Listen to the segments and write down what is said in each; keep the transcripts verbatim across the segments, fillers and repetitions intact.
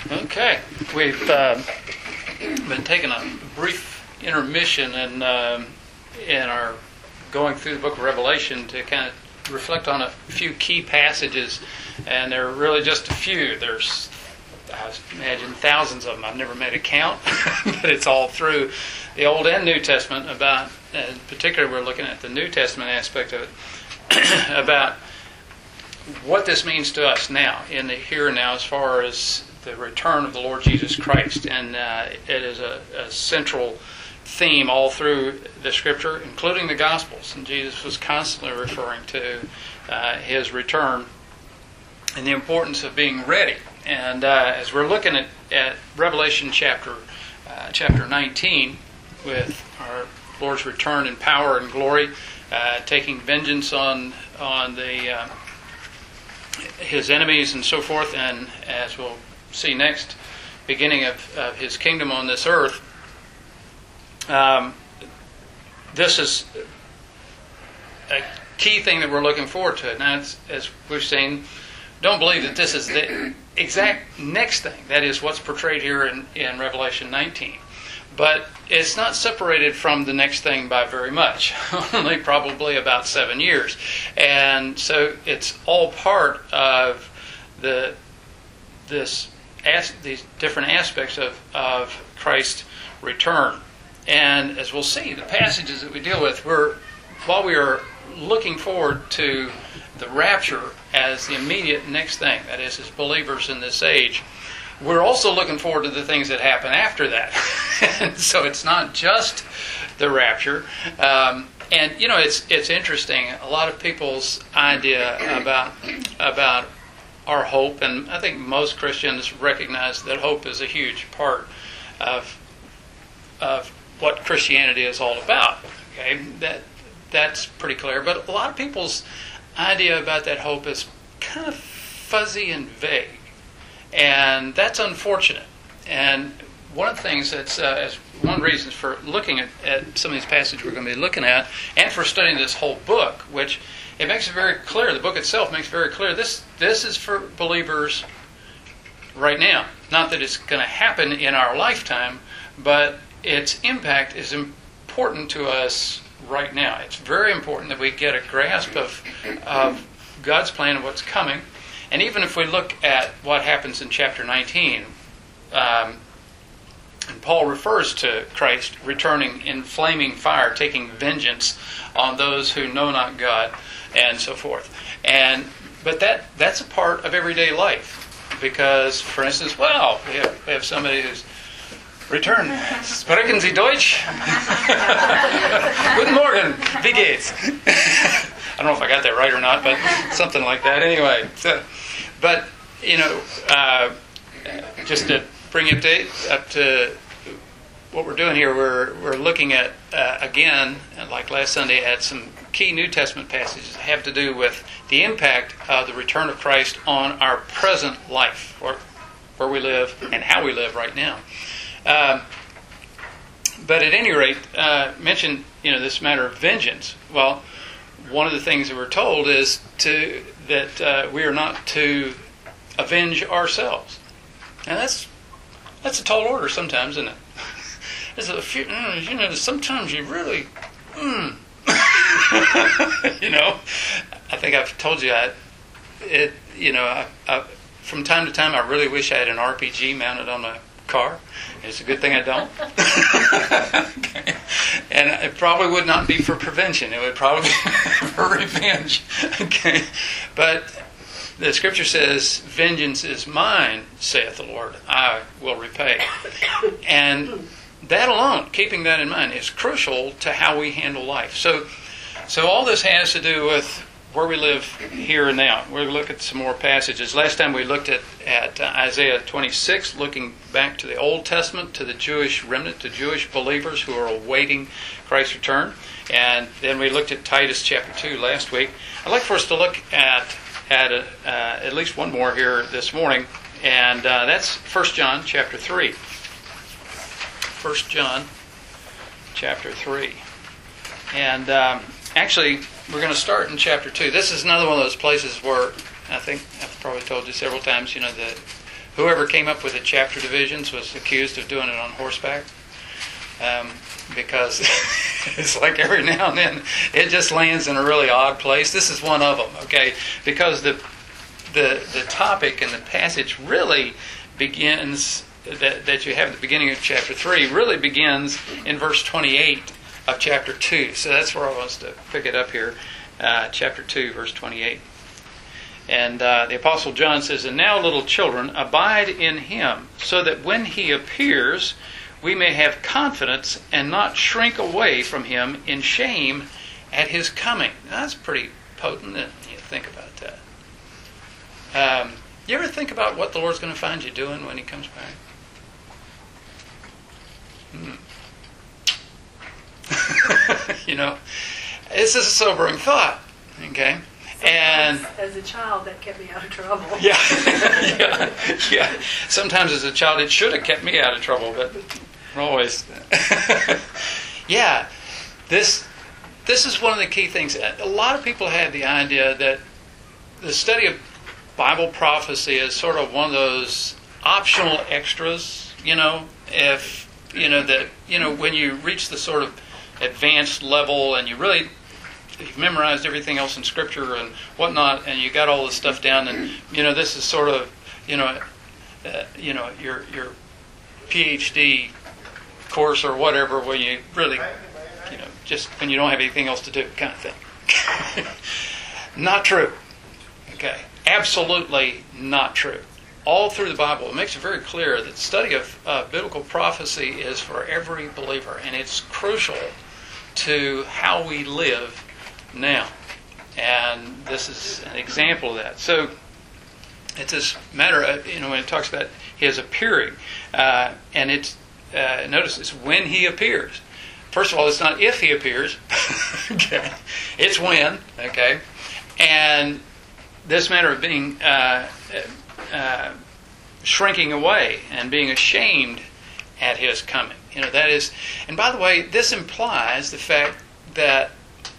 Okay, we've uh, been taking a brief intermission in, um, in our going through the book of Revelation to kind of reflect on a few key passages, and there are really just a few. There's, I imagine, thousands of them. I've never made a count, but it's all through the Old and New Testament about, in particular, we're looking at the New Testament aspect of it, about what this means to us now, in the here and now, as far as the return of the Lord Jesus Christ. And uh, it is a, a central theme all through the Scripture, including the Gospels. And Jesus was constantly referring to uh, His return and the importance of being ready. And uh, as we're looking at, at Revelation chapter uh, chapter nineteen, with our Lord's return in power and glory, uh, taking vengeance on on the uh, His enemies and so forth, and as we'll see next, beginning of, of His kingdom on this earth. Um, this is a key thing that we're looking forward to. Now, it's, as we've seen, don't believe that this is the exact next thing. That is what's portrayed here in, in Revelation nineteen. But it's not separated from the next thing by very much, only probably about seven years. And so it's all part of the this as, these different aspects of, of Christ's return. And as we'll see, the passages that we deal with, we're while we are looking forward to the rapture as the immediate next thing, that is, as believers in this age, we're also looking forward to the things that happen after that. And so it's not just the rapture. Um, and, you know, it's it's interesting. A lot of people's idea about about our hope, and I think most Christians recognize that hope is a huge part of of what Christianity is all about. Okay, that that's pretty clear. But a lot of people's idea about that hope is kind of fuzzy and vague. And that's unfortunate. And one of the things that's, uh, as one of the reasons for looking at, at some of these passages we're going to be looking at, and for studying this whole book, which it makes it very clear, the book itself makes it very clear, this this is for believers right now. Not that it's going to happen in our lifetime, but its impact is important to us right now. It's very important that we get a grasp of, of God's plan of what's coming. And even if we look at what happens in chapter nineteen, um, and Paul refers to Christ returning in flaming fire, taking vengeance on those who know not God, and so forth. And but that that's a part of everyday life, because, for instance, well, we have, we have somebody who's returned. Sprechen Sie Deutsch? Guten Morgen, wie geht's? I don't know if I got that right or not, but something like that. Anyway, so, but you know, uh, just to bring you up to, up to what we're doing here, we're we're looking at uh, again, like last Sunday, at some key New Testament passages that have to do with the impact of the return of Christ on our present life, or where we live and how we live right now. Uh, but at any rate, uh, mention you know this matter of vengeance. Well, one of the things that we're told is to that uh, we are not to avenge ourselves, and that's that's a tall order sometimes, isn't it? There's a few, you know, sometimes you really, mm. you know, I think I've told you I, it, you know, I, I, from time to time I really wish I had an R P G mounted on my car. It's a good thing I don't. Okay. And it probably would not be for prevention. It would probably be for revenge. Okay. But the Scripture says, "Vengeance is mine, saith the Lord. I will repay." And that alone, keeping that in mind, is crucial to how we handle life. So, so all this has to do with where we live here and now. We'll look at some more passages. Last time we looked at, at uh, Isaiah twenty-six, looking back to the Old Testament, to the Jewish remnant, to Jewish believers who are awaiting Christ's return. And then we looked at Titus chapter two last week. I'd like for us to look at at a, uh, at least one more here this morning, and uh, that's First John chapter three. First John chapter three. And um, actually, we're going to start in chapter two. This is another one of those places where I think I've probably told you several times, you know, the whoever came up with the chapter divisions was accused of doing it on horseback. Um, because it's like every now and then it just lands in a really odd place. This is one of them, okay? Because the the the topic and the passage really begins, that, that you have at the beginning of chapter three, really begins in verse twenty-eight of chapter two. So that's where I want to pick it up here, uh, chapter two, verse twenty-eight. And uh, the Apostle John says, "And now, little children, abide in him, so that when he appears, we may have confidence and not shrink away from him in shame at his coming." Now, that's pretty potent, isn't it, when you think about that. Um, you ever think about what the Lord's going to find you doing when he comes back? Hmm. You know, this is a sobering thought, okay? Sometimes, and as a child, that kept me out of trouble. Yeah, yeah, yeah. Sometimes as a child, it should have kept me out of trouble, but always. Yeah, this this is one of the key things. A lot of people have the idea that the study of Bible prophecy is sort of one of those optional extras. You know, if you know that you know when you reach the sort of advanced level and you really you've memorized everything else in Scripture and whatnot, and you got all this stuff down, and you know this is sort of you know uh, you know your your P H D course or whatever, where you really you know just when you don't have anything else to do, kind of thing. Not true. Okay, absolutely not true. All through the Bible, it makes it very clear that the study of uh, biblical prophecy is for every believer, and it's crucial to how we live now. And this is an example of that. So it's this matter of, you know, when it talks about his appearing, uh, and it's, uh, notice it's when he appears. First of all, it's not if he appears, okay? It's when, okay? And this matter of being, uh, uh, shrinking away and being ashamed at his coming. You know, that is, and by the way, this implies the fact that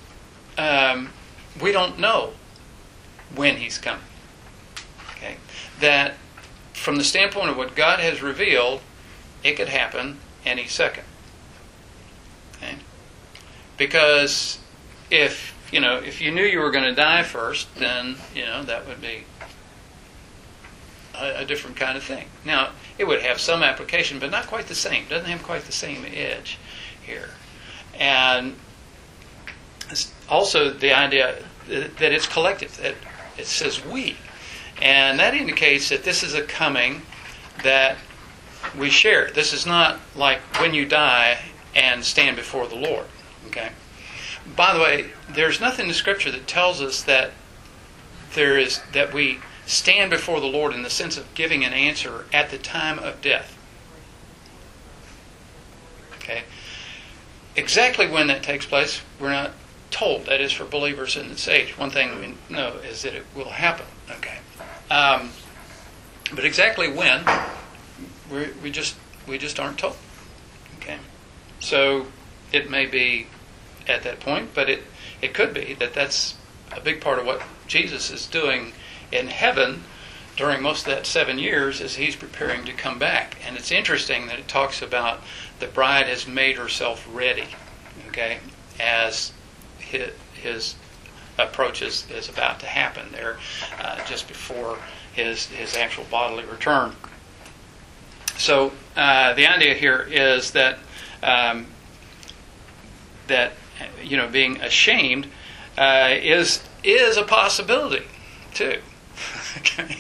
um, we don't know when he's coming. Okay? That from the standpoint of what God has revealed, it could happen any second. Okay? Because if, you know, if you knew you were going to die first, then, you know, that would be a, a different kind of thing. Now, it would have some application, but not quite the same. It doesn't have quite the same edge here. And also the idea that it's collective, that it says we. And that indicates that this is a coming that we share. This is not like when you die and stand before the Lord. Okay. By the way, there's nothing in the Scripture that tells us that there is that we stand before the Lord in the sense of giving an answer at the time of death. Okay. Exactly when that takes place, we're not told. That is for believers in this age. One thing we know is that it will happen. Okay. Um, but exactly when, we we just we just aren't told. Okay. So it may be at that point, but it it could be that that's a big part of what Jesus is doing in heaven during most of that seven years as he's preparing to come back. And it's interesting that it talks about the bride has made herself ready, okay, as his, his approach is, is about to happen there uh, just before his, his actual bodily return. So uh, the idea here is that um, that you know being ashamed uh, is is a possibility too. Okay,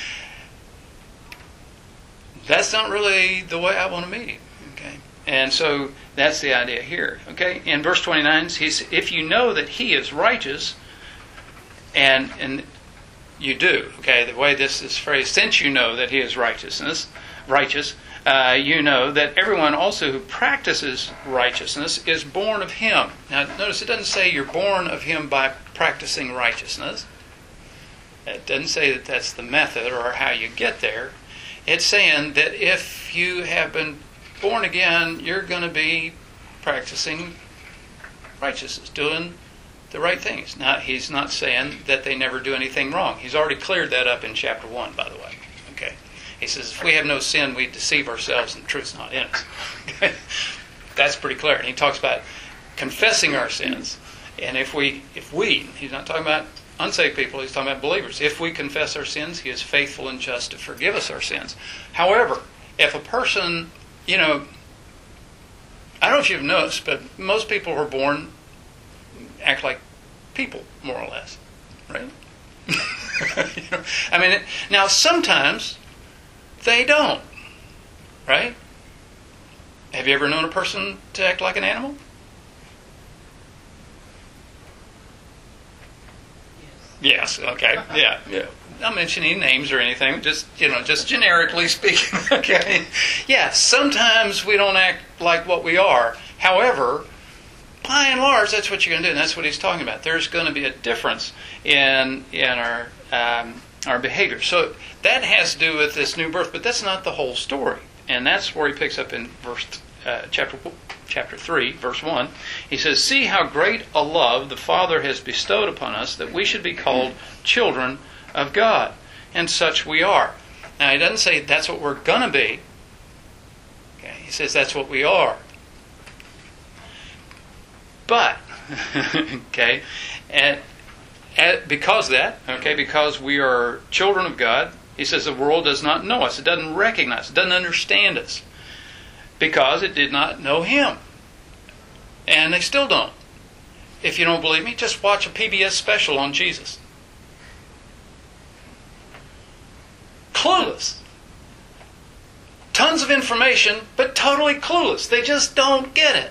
that's not really the way I want to meet him. Okay, and so that's the idea here. Okay, in verse twenty-nine, he's if you know that he is righteous, and and you do. Okay, the way this is phrased, since you know that he is righteousness, righteous. Uh, you know that everyone also who practices righteousness is born of him. Now, notice it doesn't say you're born of him by practicing righteousness. It doesn't say that that's the method or how you get there. It's saying that if you have been born again, you're going to be practicing righteousness, doing the right things. Now, he's not saying that they never do anything wrong. He's already cleared that up in chapter one, by the way. Okay. He says, if we have no sin, we deceive ourselves and the truth's not in us. That's pretty clear. And he talks about confessing our sins. And if we, if we, he's not talking about unsaved people, he's talking about believers. If we confess our sins, he is faithful and just to forgive us our sins. However, if a person, you know, I don't know if you've noticed, but most people who are born act like people, more or less, right? You know, I mean, now sometimes they don't, right? Have you ever known a person to act like an animal? Yes. Yes. Okay. Yeah. Yeah. Not mentioning names or anything. Just you know, just generically speaking. Okay. Yeah. Sometimes we don't act like what we are. However, by and large, that's what you're going to do, and that's what he's talking about. There's going to be a difference in in our um, our behavior. So that has to do with this new birth, but that's not the whole story, and that's where he picks up in verse uh, chapter chapter three, verse one. He says, "See how great a love the Father has bestowed upon us, that we should be called children of God, and such we are." Now he doesn't say that's what we're going to be. Okay, he says that's what we are. But, okay, and, and because of that, okay, because we are children of God, he says the world does not know us. It doesn't recognize, it doesn't understand us, because it did not know him. And they still don't. If you don't believe me, just watch a P B S special on Jesus. Clueless. Tons of information, but totally clueless. They just don't get it.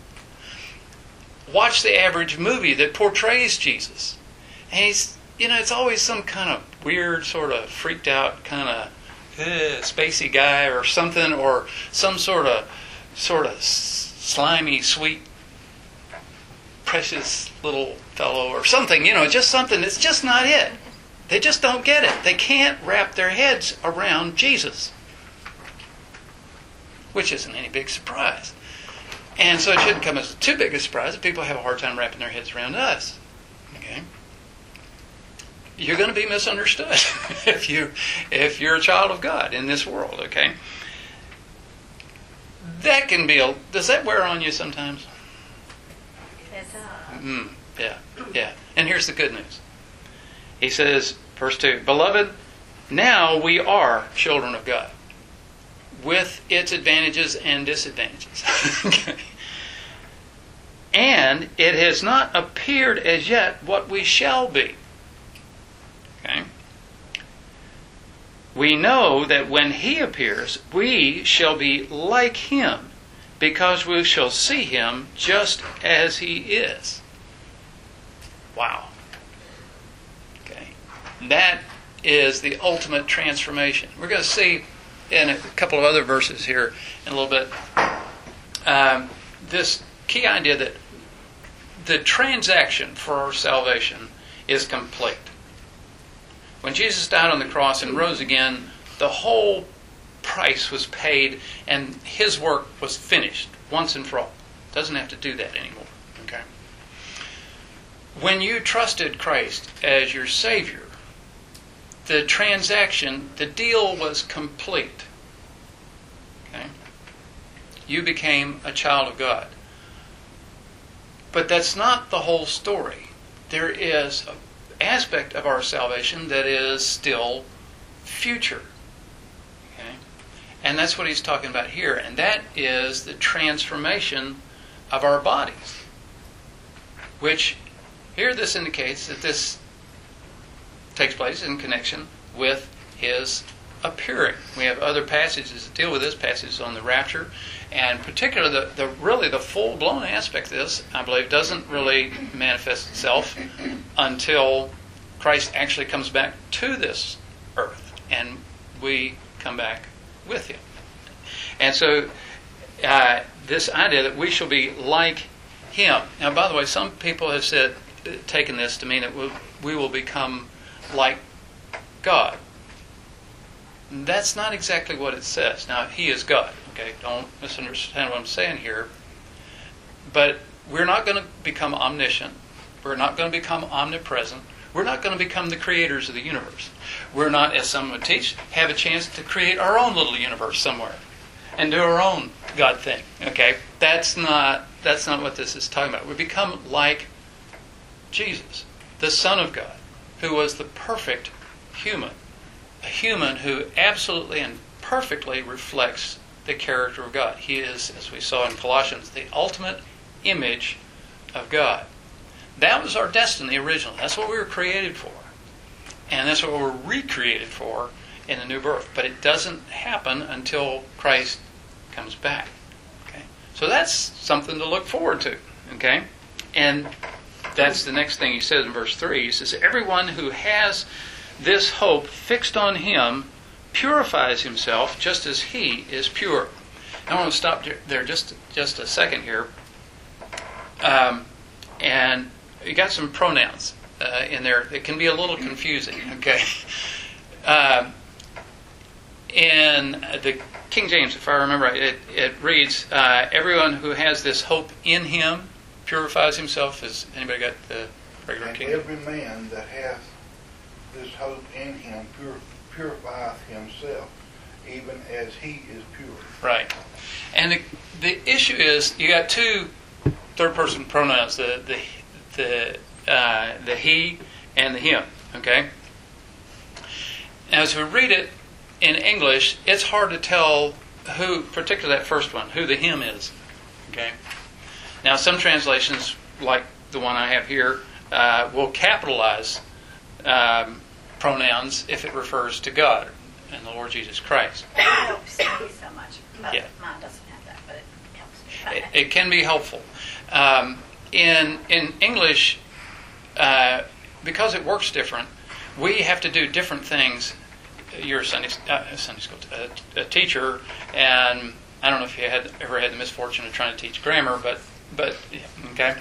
Watch the average movie that portrays Jesus. And he's, you know, it's always some kind of weird, sort of freaked out, kind of uh, spacey guy or something, or some sort of, sort of slimy, sweet, precious little fellow or something, you know, just something that's just not it. They just don't get it. They can't wrap their heads around Jesus, which isn't any big surprise. And so it shouldn't come as too big a surprise that people have a hard time wrapping their heads around us. Okay, you're going to be misunderstood if you if you're a child of God in this world. Okay, that can be a. Does that wear on you sometimes? It does. Mm, yeah, yeah. And here's the good news. He says, verse two, "Beloved, now we are children of God, with its advantages and disadvantages." Okay. "And it has not appeared as yet what we shall be." Okay. "We know that when he appears, we shall be like him, because we shall see him just as he is." Wow. Okay. That is the ultimate transformation. We're going to see in a couple of other verses here in a little bit um, this key idea that the transaction for our salvation is complete. When Jesus died on the cross and rose again, the whole price was paid and his work was finished once and for all. Doesn't have to do that anymore. Okay. When you trusted Christ as your Savior, the transaction, the deal was complete. Okay? You became a child of God. But that's not the whole story. There is an aspect of our salvation that is still future. Okay? And that's what he's talking about here. And that is the transformation of our bodies. Which, here this indicates that this takes place in connection with his appearing. We have other passages that deal with this, passages on the rapture, and particularly the, the really the full-blown aspect of this, I believe, doesn't really manifest itself until Christ actually comes back to this earth, and we come back with him. And so uh, this idea that we shall be like him. Now, by the way, some people have said, taken this to mean that we, we will become like God. That's not exactly what it says. Now, he is God. Okay, don't misunderstand what I'm saying here. But we're not going to become omniscient. We're not going to become omnipresent. We're not going to become the creators of the universe. We're not, as some would teach, have a chance to create our own little universe somewhere and do our own God thing. Okay, that's not that's not what this is talking about. We become like Jesus, the Son of God, who was the perfect human, a human who absolutely and perfectly reflects the character of God. He is, as we saw in Colossians, the ultimate image of God. That was our destiny originally. That's what we were created for. And that's what we're recreated for in the new birth. But it doesn't happen until Christ comes back. Okay? So that's something to look forward to. Okay? And that's the next thing he says in verse three. He says, everyone who has this hope fixed on him purifies himself just as he is pure. I want to stop there just, just a second here. Um, and you got some pronouns uh, in there. It can be a little confusing, okay? Uh, in the King James, if I remember right, it, it reads, uh, everyone who has this hope in him purifies himself. Has anybody got the regular And King? every man that hath this hope in him pur- purifieth himself, even as he is pure. Right. And the, the issue is, you got two third-person pronouns, the the the uh, the he and the him. Okay. Now, as we read it in English, it's hard to tell who, particularly that first one, who the him is. Okay. Now, some translations, like the one I have here, uh, will capitalize um, pronouns if it refers to God and the Lord Jesus Christ. It helps me so much. But Yeah. Mine doesn't have that, but it helps me. It, it can be helpful. Um, in in English, uh, because it works different, we have to do different things. You're a Sunday, uh, Sunday school uh, a teacher, and I don't know if you had ever had the misfortune of trying to teach grammar, but but okay.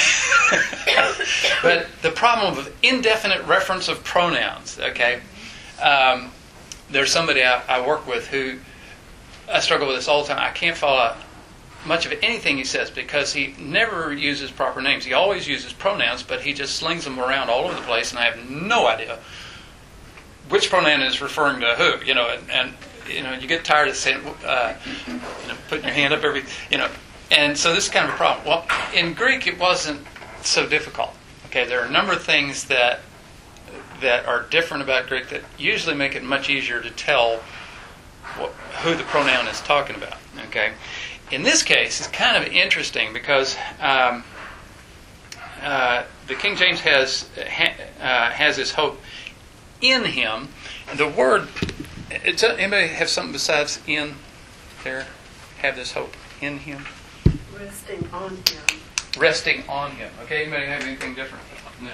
But the problem of indefinite reference of pronouns. Okay, um, there's somebody I, I work with who I struggle with this all the time. I can't follow much of anything he says because he never uses proper names. He always uses pronouns, but he just slings them around all over the place, and I have no idea which pronoun is referring to who. You know, and, and you know, you get tired of saying, uh, you know, putting your hand up every, you know, and so this is kind of a problem. Well, in Greek, it wasn't so difficult. Okay, there are a number of things that that are different about Greek that usually make it much easier to tell what, who the pronoun is talking about. Okay. In this case, it's kind of interesting because um, uh, the King James has ha, uh, has his hope in him. The word, it's, anybody have something besides in there? Have this hope in him? Resting on him. Resting on him. Okay, anybody have anything different? No.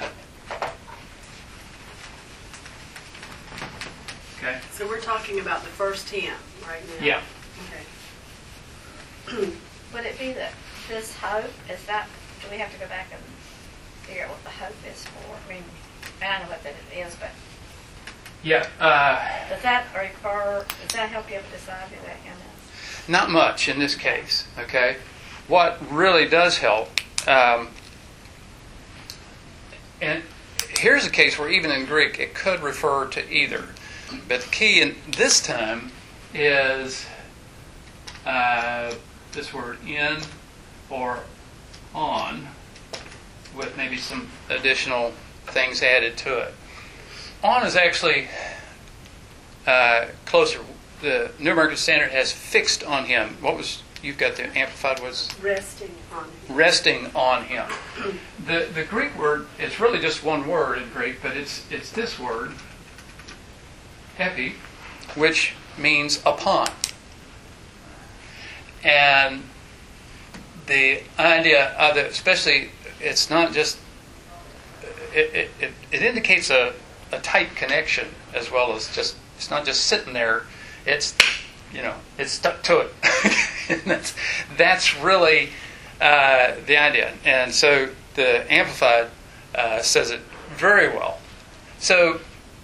Okay. So we're talking about the first hymn right now. Yeah. Okay. Would it be that this hope, is that, do we have to go back and figure out what the hope is for? I mean, I know what that it is, but Yeah. Uh, does that refer, does that help you ever decide who that hymn is? Not much in this case, okay? What really does help, um, and here's a case where even in Greek it could refer to either. But the key in this time is uh, this word in or on with maybe some additional things added to it. On is actually uh, closer. The New American Standard has fixed on him. What was, you've got the Amplified was? Resting on him. Resting on him. The the Greek word, it's really just one word in Greek, but it's it's this word, epi, which means upon. And the idea of it, especially, it's not just, it, it, it, it indicates a, a tight connection as well as just, it's not just sitting there, it's, you know, it's stuck to it. And that's, that's really uh, the idea. And so the Amplified uh, says it very well. So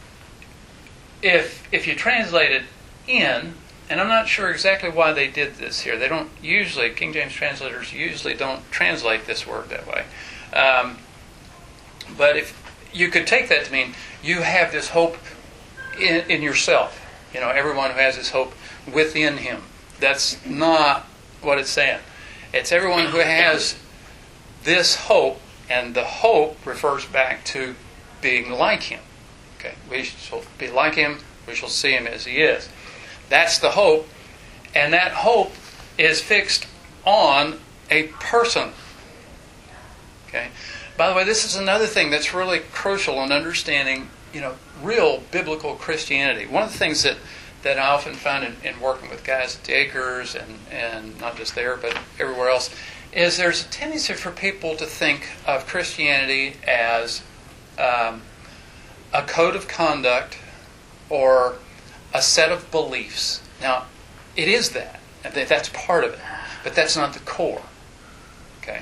if if you translate it in, and I'm not sure exactly why they did this here. They don't usually, King James translators usually don't translate this word that way. Um, but if you could take that to mean you have this hope in, in yourself. You know, everyone who has this hope within him. That's not what it's saying. It's everyone who has this hope, and the hope refers back to being like him. Okay, we shall be like him, we shall see him as he is. That's the hope, and that hope is fixed on a person. Okay. By the way, this is another thing that's really crucial in understanding, you know, real biblical Christianity. One of the things that, that I often find in, in working with guys at the Acres and, and not just there, but everywhere else, is there's a tendency for people to think of Christianity as um, a code of conduct or a set of beliefs. Now, it is that. That's part of it. But that's not the core. Okay?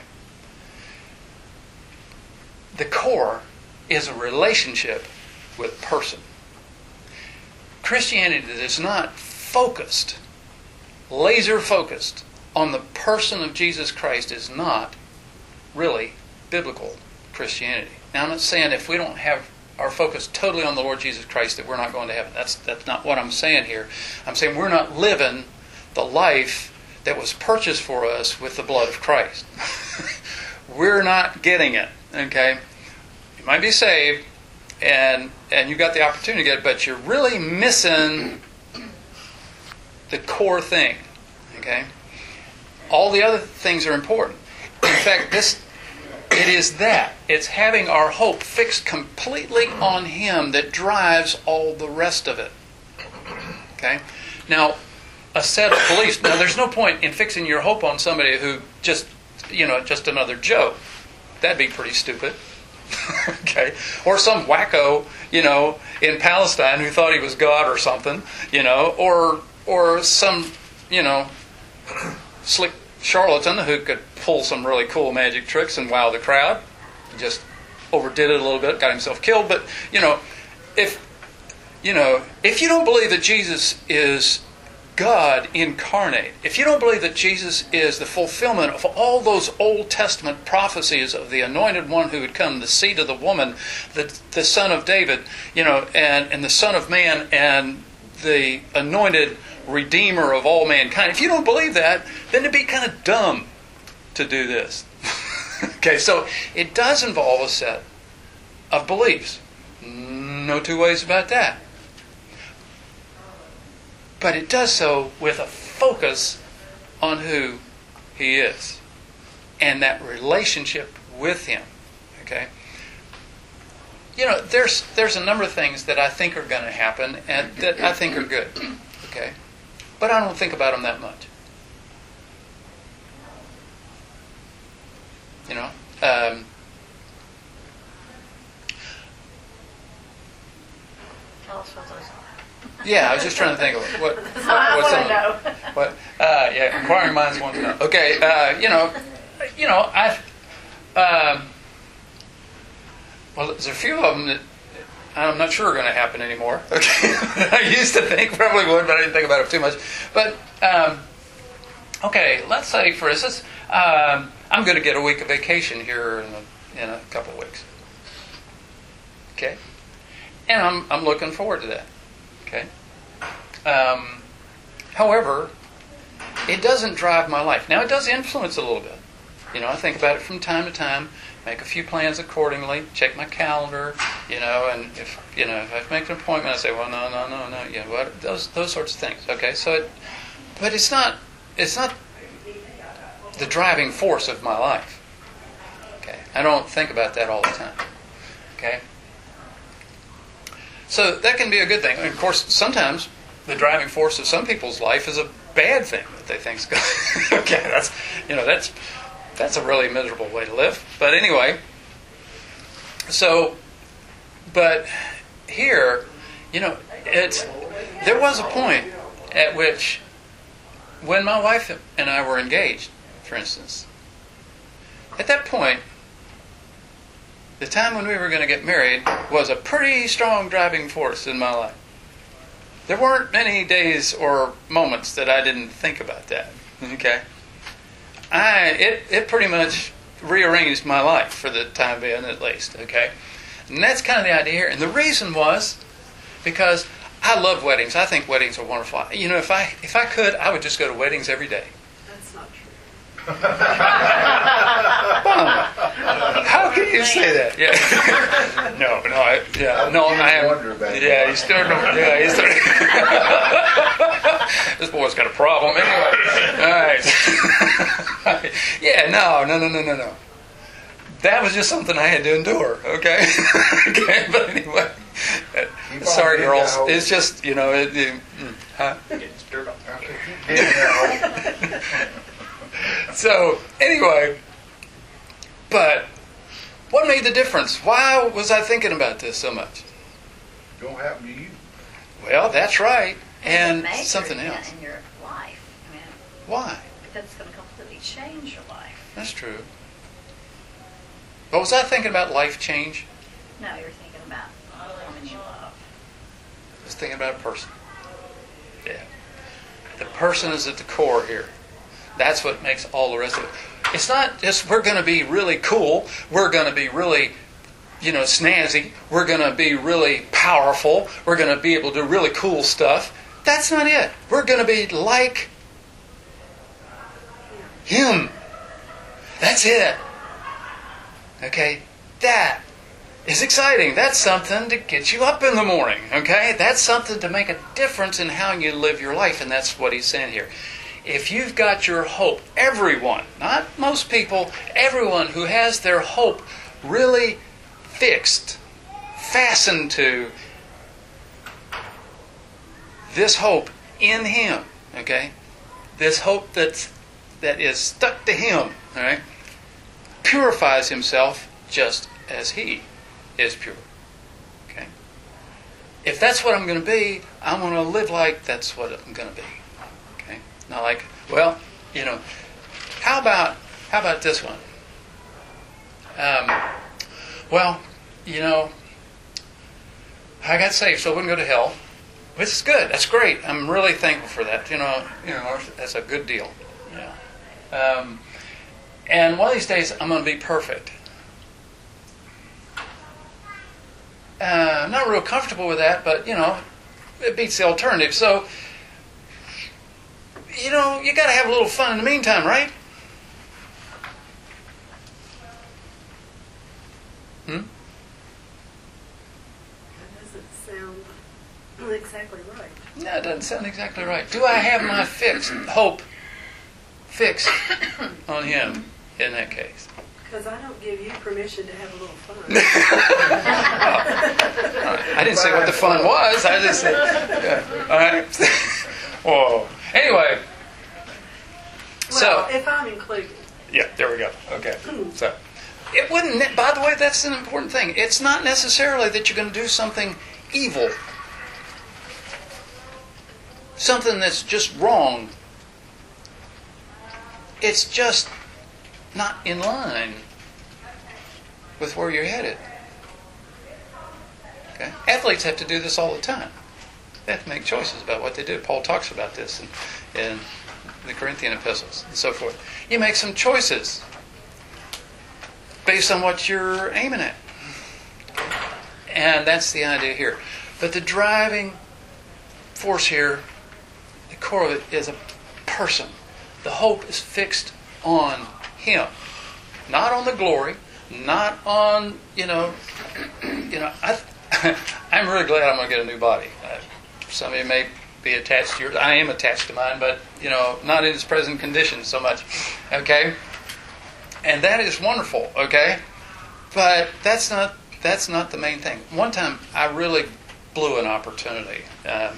The core is a relationship with a person. Christianity that is not focused, laser focused on the person of Jesus Christ is not really biblical Christianity. Now, I'm not saying if we don't have our focus totally on the Lord Jesus Christ that we're not going to heaven. That's that's not what I'm saying here. I'm saying we're not living the life that was purchased for us with the blood of Christ. We're not getting it. Okay? You might be saved and and you got the opportunity to get it, but you're really missing the core thing. Okay? All the other things are important. In fact, this it is that. It's having our hope fixed completely on Him that drives all the rest of it. Okay? Now, a set of beliefs. Now, there's no point in fixing your hope on somebody who just, you know, just another Joe. That'd be pretty stupid. Okay? Or some wacko, you know, in Palestine who thought he was God or something, you know, or or some, you know, slick charlatan who could pull some really cool magic tricks and wow the crowd. Just overdid it a little bit, got himself killed. But, you know, if you know, if you don't believe that Jesus is God incarnate, if you don't believe that Jesus is the fulfillment of all those Old Testament prophecies of the anointed one who would come, the seed of the woman, the the son of David, you know, and, and the Son of Man, and the anointed Redeemer of all mankind, if you don't believe that, then it'd be kind of dumb to do this. Okay, so it does involve a set of beliefs. No two ways about that. But it does so with a focus on who He is and that relationship with Him. Okay? You know, there's there's a number of things that I think are going to happen and that I think are good. Okay? But I don't think about them that much. You know? Um, Tell us what those are. yeah, I was just trying to think of what. what I what's want some- to know. What? Uh, yeah, inquiring minds want to know. Okay, uh, you know, you know, I. Um, well, there's a few of them that I'm not sure are going to happen anymore. Okay, I used to think probably would, but I didn't think about it too much. But um, okay, let's say, for instance, um, I'm going to get a week of vacation here in a, in a couple of weeks. Okay, and I'm I'm looking forward to that. Okay. Um, however, it doesn't drive my life. Now, it does influence a little bit. You know, I think about it from time to time, make a few plans accordingly, check my calendar, you know, and if, you know, if I make an appointment, I say, well, no, no, no, no, yeah, what, those those sorts of things. Okay, so it, but it's not, it's not the driving force of my life. Okay, I don't think about that all the time. Okay. So that can be a good thing. And of course, sometimes the driving force of some people's life is a bad thing that they think's good. Okay, that's you know that's that's a really miserable way to live. But anyway, so but here, you know, it's there was a point at which when my wife and I were engaged, for instance, at that point, the time when we were going to get married was a pretty strong driving force in my life. There weren't many days or moments that I didn't think about that. Okay, I it it pretty much rearranged my life for the time being, at least. Okay, And that's kind of the idea here. And the reason was because I love weddings. I think weddings are wonderful. You know, if I if I could, I would just go to weddings every day. That's not true. How can you say that? Yeah. no, no, I, yeah, no, I am. Wonder about it. Yeah, he's starting. To, yeah, he's starting. This boy's got a problem. Anyway, all right. yeah, no, no, no, no, no, no. That was just something I had to endure. Okay. okay, but anyway. Keep Sorry, on girls. getting that It's just you know. It, it, mm, huh? So anyway, but what made the difference? Why was I thinking about this so much? Don't happen to you. Well, that's right, and It's a major something event else. in your life. I mean, Why? because it's going to completely change your life. That's true. But was I thinking about life change? No, you're thinking about the woman you love. I was thinking about a person. Yeah. The person is at the core here. That's what makes all the rest of it. It's not just we're going to be really cool. We're going to be really, you know, snazzy. We're going to be really powerful. We're going to be able to do really cool stuff. That's not it. We're going to be like Him. That's it. Okay? That is exciting. That's something to get you up in the morning. Okay? That's something to make a difference in how you live your life. And that's what he's saying here. If you've got your hope, everyone, not most people, everyone who has their hope really fixed, fastened to this hope in Him, okay? This hope that's, that is stuck to Him, all right? Purifies himself just as He is pure, okay? If that's what I'm going to be, I'm going to live like that's what I'm going to be. Not like, well, you know, how about how about this one? Um, well, you know, I got saved, so I wouldn't go to hell. Which is good. That's great. I'm really thankful for that. You know, you know, that's a good deal. Yeah. Um, and one of these days, I'm going to be perfect. Uh, I'm not real comfortable with that, but you know, it beats the alternative. So. You know, you got to have a little fun in the meantime, right? Hmm? That doesn't sound exactly right. No, it doesn't sound exactly right. Do I have my fixed hope fixed on Him in that case? Because I don't give you permission to have a little fun. All right. I didn't say what the fun was. I just said, yeah. All right. Whoa. Anyway. Well, So. if I'm included. Yeah, there we go. Okay. So. It wouldn't, ne- by the way, that's an important thing. It's not necessarily that you're going to do something evil. Something that's just wrong. It's just not in line with where you're headed. Okay? Athletes have to do this all the time. They have to make choices about what they do. Paul talks about this in, in the Corinthian epistles and so forth. You make some choices based on what you're aiming at. And that's the idea here. But the driving force here, the core of it, is a person. The hope is fixed on Him. Not on the glory, not on, you know, you know, I, I'm really glad I'm going to get a new body. Uh, some of you may be attached to yours. I am attached to mine, but, you know, not in its present condition so much. Okay? And that is wonderful, okay? But that's not that's not the main thing. One time I really blew an opportunity. Um,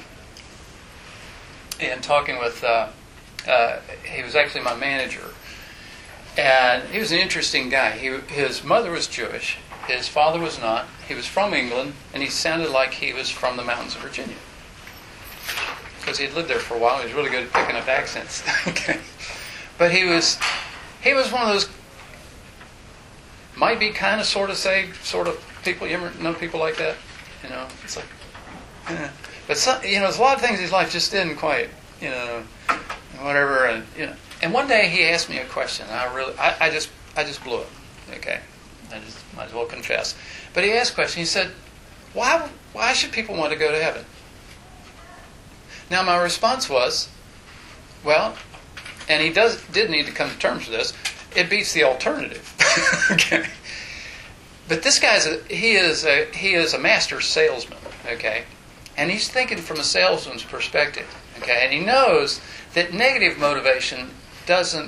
in talking with, uh, uh, he was actually my manager. And he was an interesting guy. He, his mother was Jewish. His father was not. He was from England, and he sounded like he was from the mountains of Virginia. Because he had lived there for a while. He was really good at picking up accents. Okay, but he was he was one of those might be kind of sort of saved sort of people. You ever know people like that? You know, it's like, eh. But some, you know, there's a lot of things in his life just didn't quite, you know, whatever. And you know, and one day he asked me a question. And I really, I, I just, I just blew it. Okay, I just might as well confess. But he asked a question. He said, why, why should people want to go to heaven? Now, my response was, well, and he does did need to come to terms with this, it beats the alternative. Okay. But this guy's a, he is a he is a master salesman, okay? And he's thinking from a salesman's perspective, okay? And he knows that negative motivation doesn't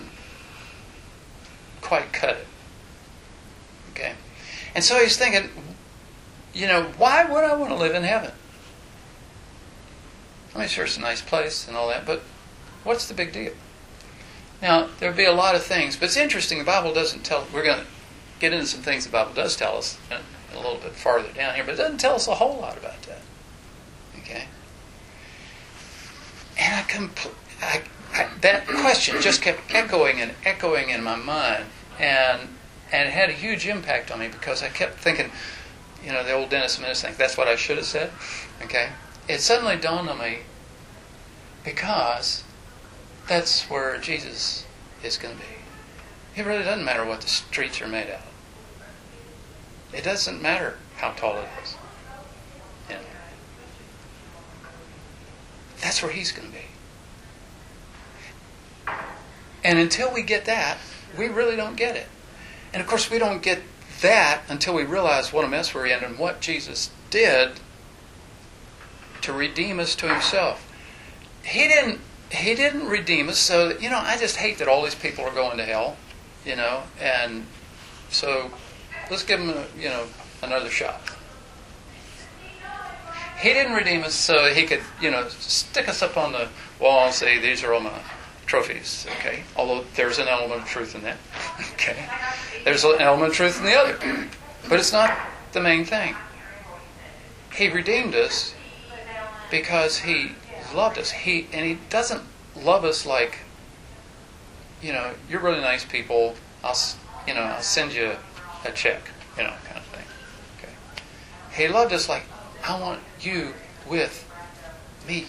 quite cut it. Okay? And so he's thinking, you know, why would I want to live in heaven? I mean, sure, it's a nice place and all that, but what's the big deal? Now, there'll be a lot of things, but it's interesting, the Bible doesn't tell, we're going to get into some things the Bible does tell us a little bit farther down here, but it doesn't tell us a whole lot about that. Okay? And I, compl- I, I that question just kept echoing and echoing in my mind, and and it had a huge impact on me because I kept thinking, you know, the old Dennis Menace thing, that's what I should have said. Okay? It suddenly dawned on me, because that's where Jesus is going to be. It really doesn't matter what the streets are made out of. It doesn't matter how tall it is. You know. That's where He's going to be. And until we get that, we really don't get it. And of course, we don't get that until we realize what a mess we're in and what Jesus did to redeem us to Himself. He didn't. He didn't redeem us so that, you know, I just hate that all these people are going to hell, you know, and so let's give them, a, you know, another shot. He didn't redeem us so that He could, you know, stick us up on the wall and say, these are all my trophies, okay? Although there's an element of truth in that, okay? There's an element of truth in the other. But it's not the main thing. He redeemed us because He loved us. He and He doesn't love us like, you know, you're really nice people, I'll, you know, I'll send you a check, you know, kind of thing. Okay. He loved us like, I want you with me.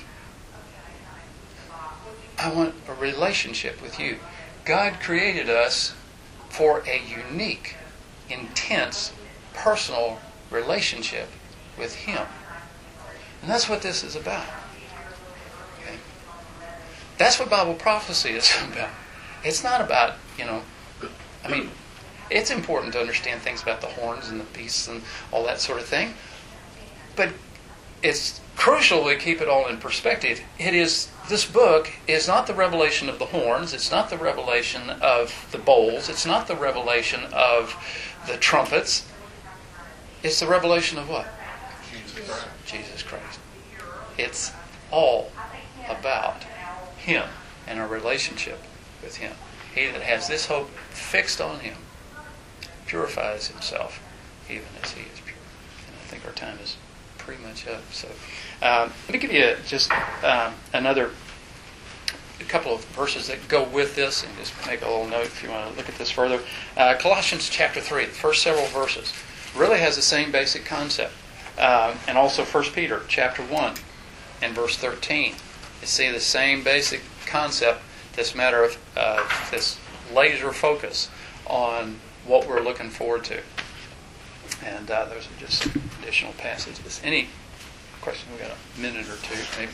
I want a relationship with you. God created us for a unique, intense, personal relationship with Him. And that's what this is about. Okay? That's what Bible prophecy is about. It's not about, you know, I mean, it's important to understand things about the horns and the beasts and all that sort of thing. But it's crucial to keep it all in perspective. It is, this book is not the revelation of the horns. It's not the revelation of the bowls. It's not the revelation of the trumpets. It's the revelation of what? Jesus Christ. Jesus Christ. It's all about Him and our relationship with Him. He that has this hope fixed on Him purifies himself even as He is pure. And I think our time is pretty much up. So um, let me give you just um, another a couple of verses that go with this, and just make a little note if you want to look at this further. Uh, Colossians chapter three, the first several verses, really has the same basic concept. Uh, and also First Peter chapter one and verse thirteen. You see the same basic concept, this matter of uh, this laser focus on what we're looking forward to. And uh, those are just additional passages. Any question? We've got a minute or two, maybe.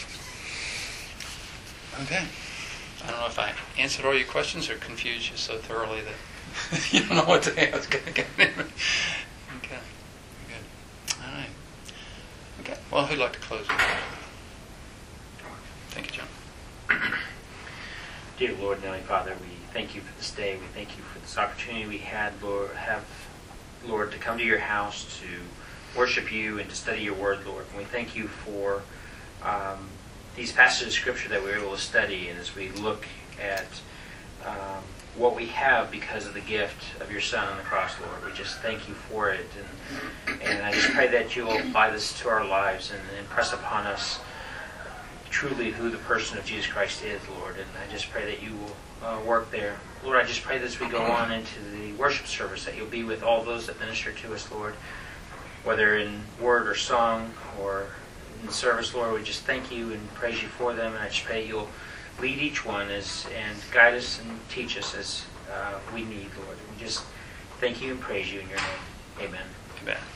Okay. I don't know if I answered all your questions or confused you so thoroughly that you don't know what to ask. Okay. Okay. Good. All right. Okay. Well, who'd like to close with that? Thank you, John. Dear Lord and Heavenly Father, we thank You for this day. We thank You for this opportunity we had, Lord, have, Lord, to come to Your house to worship You and to study Your Word, Lord. And we thank You for um, these passages of Scripture that we were able to study, and as we look at um, what we have because of the gift of Your Son on the cross, Lord, we just thank You for it. And, and I just pray that You will apply this to our lives and impress upon us truly who the person of Jesus Christ is, Lord. And I just pray that You will uh, work there. Lord, I just pray that as we go on into the worship service, that You'll be with all those that minister to us, Lord, whether in word or song or in service, Lord. We just thank You and praise You for them, and I just pray You'll lead each one as and guide us and teach us as uh, we need, Lord. And we just Thank you and praise you in your name. Amen. Amen.